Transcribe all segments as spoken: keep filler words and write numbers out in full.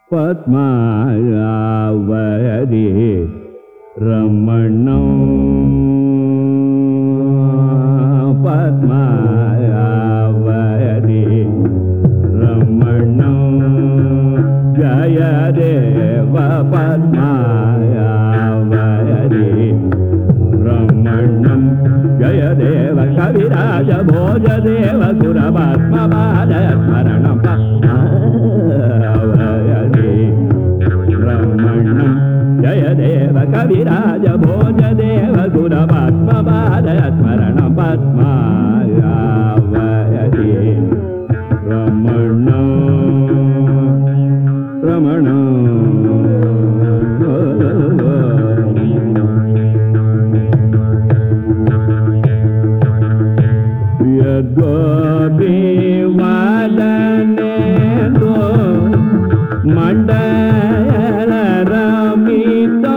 பத்மாவதி ரமணம் பத்மாவதி ரமணம் ஜயதேவ பத்மாவதி ரமணம் ஜயதேவ கவிராஜ போஜதேவ குரபாத்மபாத ஸ்மரணம் பத்மாவதி ரமணம் ஜயதேவ கவிராஜ போஜதேவ குரபாத்மபாத ஸ்மரணம் பத்மாவதி ரமணம் ரமணம் கோபி வாதனே கோ மண்டல ரமிதோ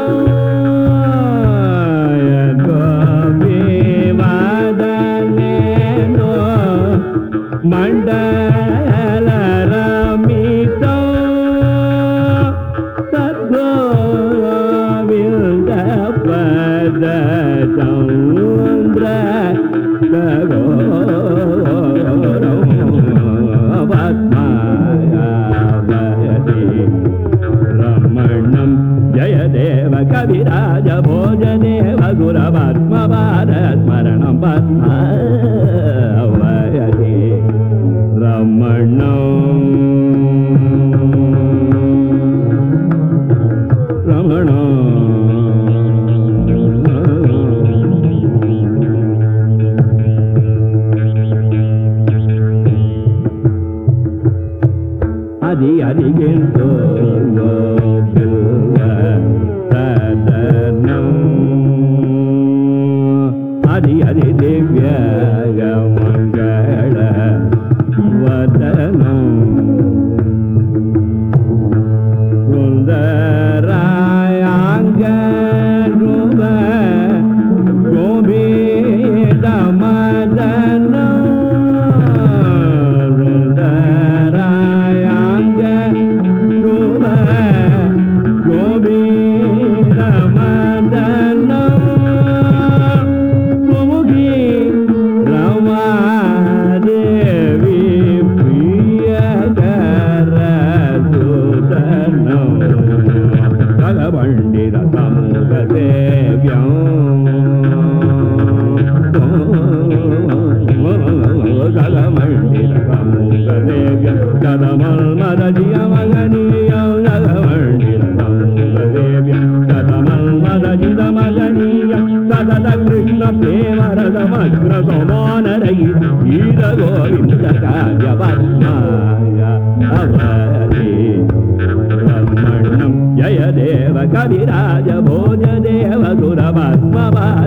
கோபி வாதனே கோ மண்டல ரமிதோ சத்கோவிந்த பத சௌந்திர சகோ ரமணம் ஜயதேவ கவிராஜ போஜதேவ குரபாத்மபாத ஸ்மரணம் பத்மாவதி ரமணம் ரமணம் அதி அதிகோ சதனம் அதி அதி திவ்ய மங்கள வதனம் சுந்தராயாங்க ரூப கோபித மதனம் ரமணம் ஜயதேவ கவிராஜ போஜதேவ குரபாத்மபாத